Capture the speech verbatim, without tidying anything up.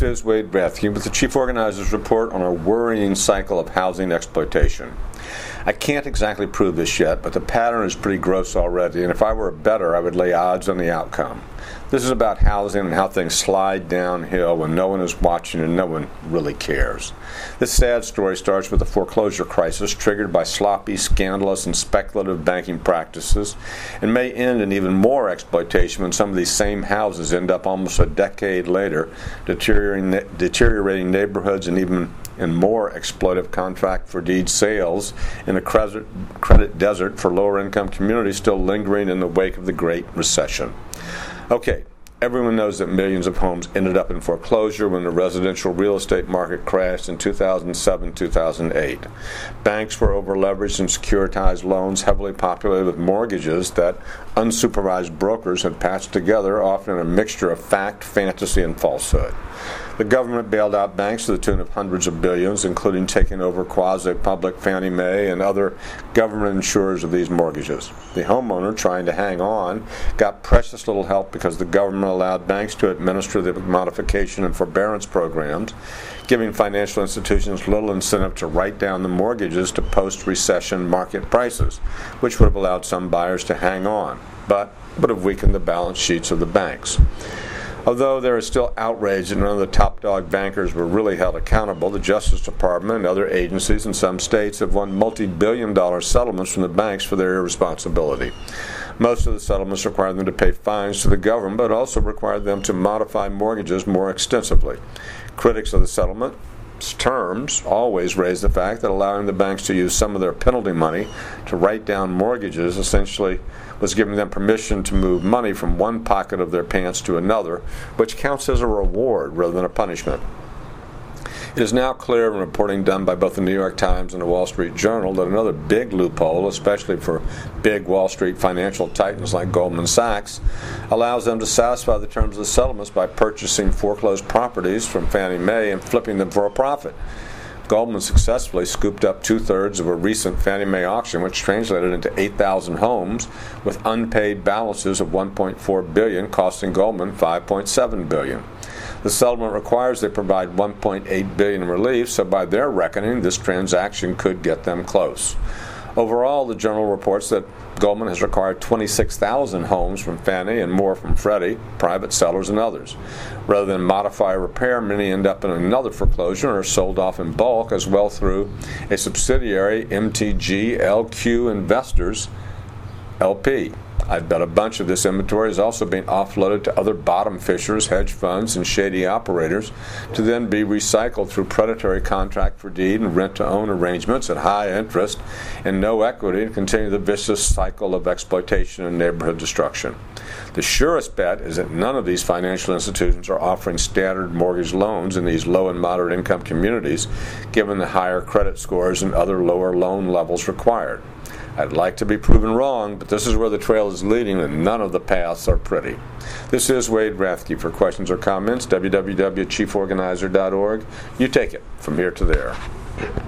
is Wade Rathke with the Chief Organizer's Report on a worrying cycle of housing exploitation. I can't exactly prove this yet, but the pattern is pretty gross already, and if I were a bettor, I would lay odds on the outcome. This is about housing and how things slide downhill when no one is watching and no one really cares. This sad story starts with a foreclosure crisis triggered by sloppy, scandalous, and speculative banking practices, and may end in even more exploitation when some of these same houses end up almost a decade later deteriorating, deteriorating neighborhoods and even in more exploitive contract for deed sales in a credit, credit desert for lower-income communities still lingering in the wake of the Great Recession. Okay, everyone knows that millions of homes ended up in foreclosure when the residential real estate market crashed in two thousand seven to two thousand eight. Banks were over-leveraged and securitized loans heavily populated with mortgages that unsupervised brokers had patched together, often in a mixture of fact, fantasy, and falsehood. The government bailed out banks to the tune of hundreds of billions, including taking over quasi-public Fannie Mae and other government insurers of these mortgages. The homeowner, trying to hang on, got precious little help because the government allowed banks to administer the modification and forbearance programs, giving financial institutions little incentive to write down the mortgages to post-recession market prices, which would have allowed some buyers to hang on, but would have weakened the balance sheets of the banks. Although there is still outrage that none of the top dog bankers were really held accountable, the Justice Department and other agencies in some states have won multi-billion dollar settlements from the banks for their irresponsibility. Most of the settlements require them to pay fines to the government, but also require them to modify mortgages more extensively. Critics of the settlement terms always raise the fact that allowing the banks to use some of their penalty money to write down mortgages essentially was giving them permission to move money from one pocket of their pants to another, which counts as a reward rather than a punishment. It is now clear from reporting done by both the New York Times and the Wall Street Journal that another big loophole, especially for big Wall Street financial titans like Goldman Sachs, allows them to satisfy the terms of the settlements by purchasing foreclosed properties from Fannie Mae and flipping them for a profit. Goldman successfully scooped up two-thirds of a recent Fannie Mae auction, which translated into eight thousand homes with unpaid balances of one point four billion dollars, costing Goldman five point seven billion dollars. The settlement requires they provide one point eight billion dollars in relief, so by their reckoning, this transaction could get them close. Overall, the Journal reports that Goldman has required twenty-six thousand homes from Fannie and more from Freddie, private sellers, and others. Rather than modify or repair, many end up in another foreclosure or are sold off in bulk as well through a subsidiary, M T G L Q Investors, L P. I'd bet a bunch of this inventory is also being offloaded to other bottom fishers, hedge funds, and shady operators to then be recycled through predatory contract for deed and rent-to-own arrangements at high interest and no equity and continue the vicious cycle of exploitation and neighborhood destruction. The surest bet is that none of these financial institutions are offering standard mortgage loans in these low and moderate income communities, given the higher credit scores and other lower loan levels required. I'd like to be proven wrong, but this is where the trail is leading, and none of the paths are pretty. This is Wade Rathke. For questions or comments, w w w dot chief organizer dot org. You take it from here to there.